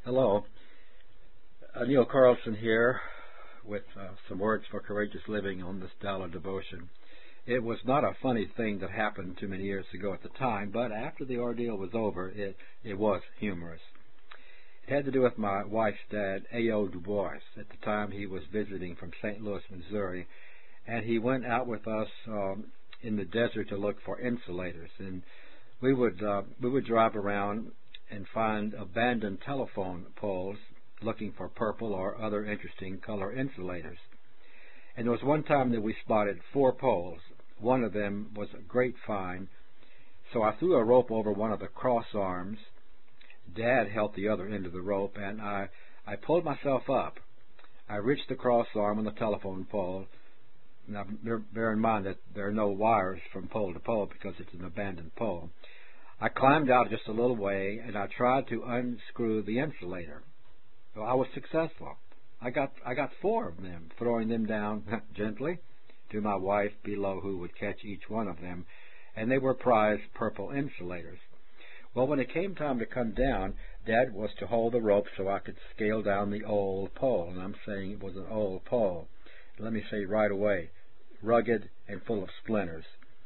Hello, Neil Carlson here with some words for courageous living on this dollar devotion. It was not a funny thing that happened too many years ago at the time, but after the ordeal was over, it was humorous. It had to do with my wife's dad, A.O. Du Bois. At the time, he was visiting from St. Louis, Missouri, and he went out with us in the desert to look for insulators. And we would drive around and find abandoned telephone poles looking for purple or other interesting color insulators. And there was one time that we spotted 4 poles. One of them was a great find, so I threw a rope over one of the cross arms. Dad held the other end of the rope, and I pulled myself up. I reached the cross arm on the telephone pole. Now, bear in mind that there are no wires from pole to pole because it's an abandoned pole. I climbed out just a little way, and I tried to unscrew the insulator. So I was successful. I got 4 of them, throwing them down gently to my wife below, who would catch each one of them, and they were prized purple insulators. Well, when it came time to come down, Dad was to hold the rope so I could scale down the old pole, and I'm saying it was an old pole. Let me say right away, rugged and full of splinters.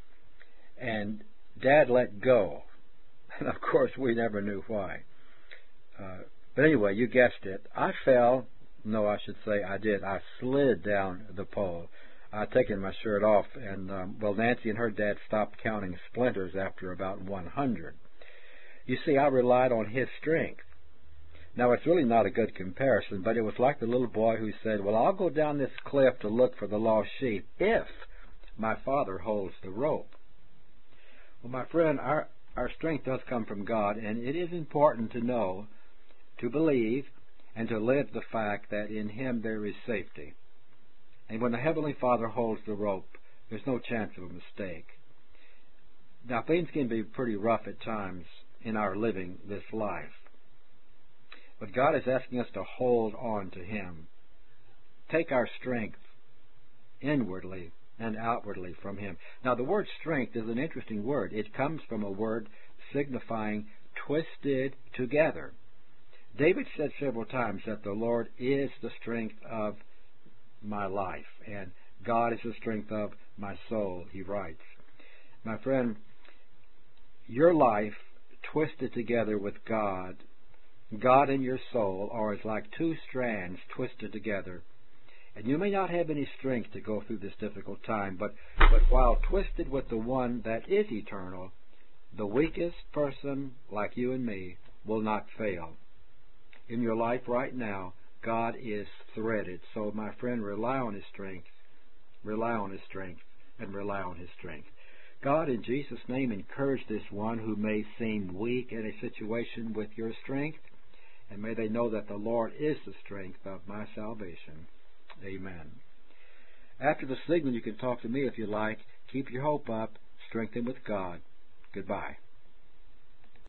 And Dad let go. And, of course, we never knew why. But anyway, you guessed it. I fell. No, I should say I did. I slid down the pole. I'd taken my shirt off, and, Nancy and her dad stopped counting splinters after about 100. You see, I relied on his strength. Now, it's really not a good comparison, but it was like the little boy who said, well, I'll go down this cliff to look for the lost sheep if my father holds the rope. Well, my friend, our strength does come from God, and it is important to know, to believe, and to live the fact that in Him there is safety. And when the Heavenly Father holds the rope, there's no chance of a mistake. Now, things can be pretty rough at times in our living this life. But God is asking us to hold on to Him. Take our strength inwardly and outwardly from Him. Now, the word strength is an interesting word. It comes from a word signifying twisted together. David said several times that the Lord is the strength of my life, and God is the strength of my soul, he writes. My friend, your life twisted together with God and your soul are as like 2 strands twisted together. And you may not have any strength to go through this difficult time, but while twisted with the one that is eternal, the weakest person like you and me will not fail. In your life right now, God is threaded. So, my friend, rely on His strength. Rely on His strength, and rely on His strength. God, in Jesus' name, encourage this one who may seem weak in a situation with your strength, and may they know that the Lord is the strength of my salvation. Amen. After the signal, you can talk to me if you like. Keep your hope up. Strengthen with God. Goodbye.